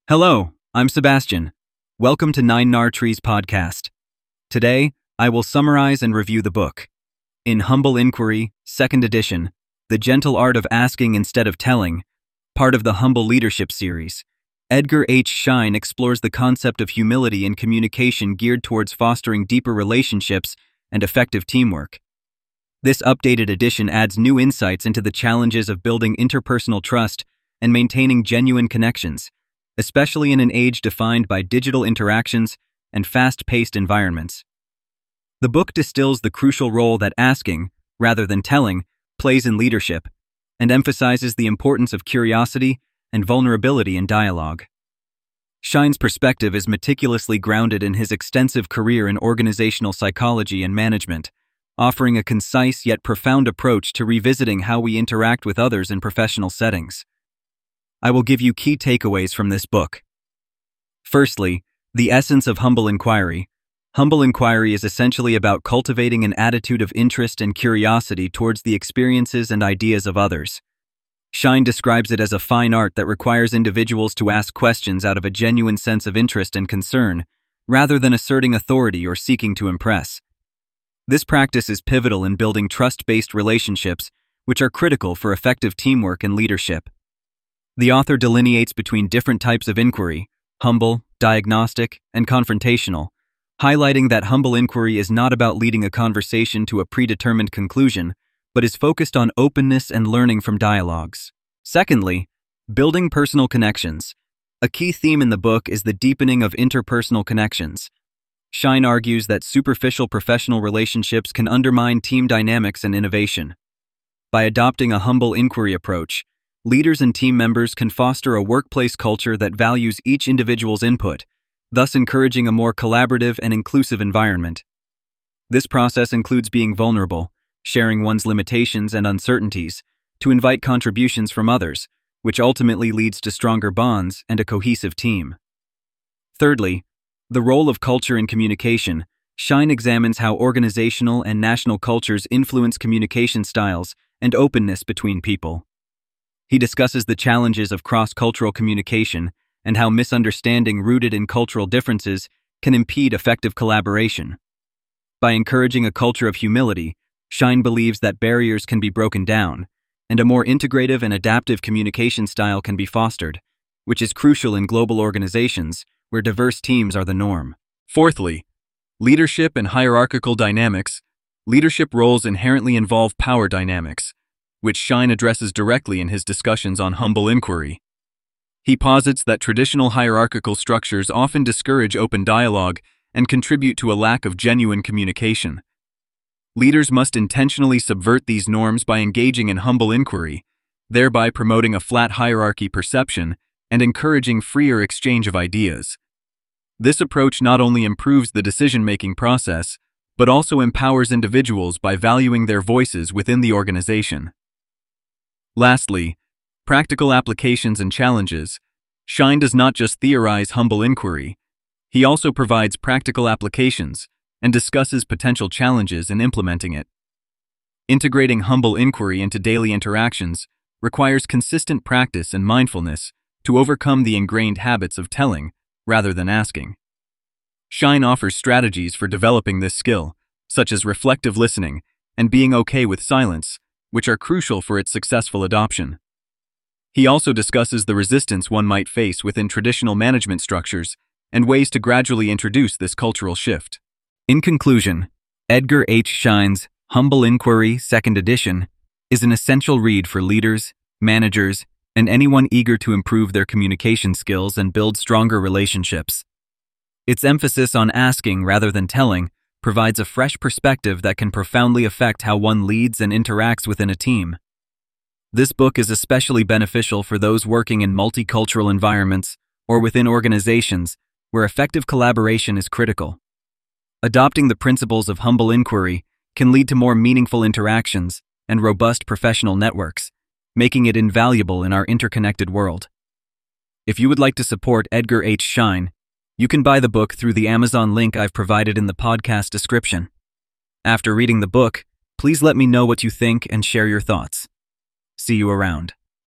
Hello, I'm Sebastian. Welcome to Nine Nar Trees podcast. Today, I will summarize and review the book. In Humble Inquiry, 2nd edition, The Gentle Art of Asking Instead of Telling, part of the Humble Leadership series, Edgar H. Schein explores the concept of humility in communication geared towards fostering deeper relationships and effective teamwork. This updated edition adds new insights into the challenges of building interpersonal trust and maintaining genuine connections, especially in an age defined by digital interactions and fast-paced environments. The book distills the crucial role that asking, rather than telling, plays in leadership, and emphasizes the importance of curiosity and vulnerability in dialogue. Schein's perspective is meticulously grounded in his extensive career in organizational psychology and management, offering a concise yet profound approach to revisiting how we interact with others in professional settings. I will give you key takeaways from this book. Firstly, the essence of humble inquiry. Humble inquiry is essentially about cultivating an attitude of interest and curiosity towards the experiences and ideas of others. Schein describes it as a fine art that requires individuals to ask questions out of a genuine sense of interest and concern, rather than asserting authority or seeking to impress. This practice is pivotal in building trust-based relationships, which are critical for effective teamwork and leadership. The author delineates between different types of inquiry: humble, diagnostic, and confrontational, highlighting that humble inquiry is not about leading a conversation to a predetermined conclusion, but is focused on openness and learning from dialogues. Secondly, building personal connections. A key theme in the book is the deepening of interpersonal connections. Schein argues that superficial professional relationships can undermine team dynamics and innovation. By adopting a humble inquiry approach, leaders and team members can foster a workplace culture that values each individual's input, thus encouraging a more collaborative and inclusive environment. This process includes being vulnerable, sharing one's limitations and uncertainties, to invite contributions from others, which ultimately leads to stronger bonds and a cohesive team. Thirdly, the role of culture in communication. Schein examines how organizational and national cultures influence communication styles and openness between people. He discusses the challenges of cross-cultural communication and how misunderstanding rooted in cultural differences can impede effective collaboration. By encouraging a culture of humility, Schein believes that barriers can be broken down, and a more integrative and adaptive communication style can be fostered, which is crucial in global organizations where diverse teams are the norm. Fourthly, leadership and hierarchical dynamics. Leadership roles inherently involve power dynamics, which Schein addresses directly in his discussions on humble inquiry. He posits that traditional hierarchical structures often discourage open dialogue and contribute to a lack of genuine communication. Leaders must intentionally subvert these norms by engaging in humble inquiry, thereby promoting a flat hierarchy perception and encouraging freer exchange of ideas. This approach not only improves the decision-making process, but also empowers individuals by valuing their voices within the organization. Lastly, practical applications and challenges. Schein does not just theorize humble inquiry, he also provides practical applications and discusses potential challenges in implementing it. Integrating humble inquiry into daily interactions requires consistent practice and mindfulness to overcome the ingrained habits of telling rather than asking. Schein offers strategies for developing this skill, such as reflective listening and being okay with silence, which are crucial for its successful adoption. He also discusses the resistance one might face within traditional management structures and ways to gradually introduce this cultural shift. In conclusion, Edgar H. Schein's Humble Inquiry, 2nd edition, is an essential read for leaders, managers, and anyone eager to improve their communication skills and build stronger relationships. Its emphasis on asking rather than telling provides a fresh perspective that can profoundly affect how one leads and interacts within a team. This book is especially beneficial for those working in multicultural environments or within organizations where effective collaboration is critical. Adopting the principles of humble inquiry can lead to more meaningful interactions and robust professional networks, making it invaluable in our interconnected world. If you would like to support Edgar H. Schein, you can buy the book through the Amazon link I've provided in the podcast description. After reading the book, please let me know what you think and share your thoughts. See you around.